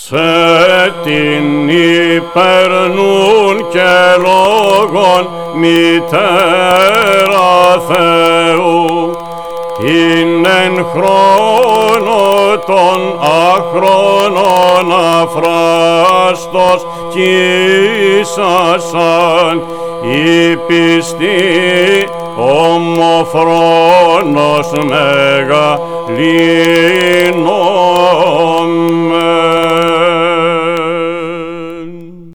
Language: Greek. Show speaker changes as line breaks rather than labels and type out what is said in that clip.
σε την υπερνούν και λόγων μητέρα Θεού, την εν χρόνο των αχρόνων αφράστος κοίσασαν, η πιστή ομοφρόνος μεγαλύνων.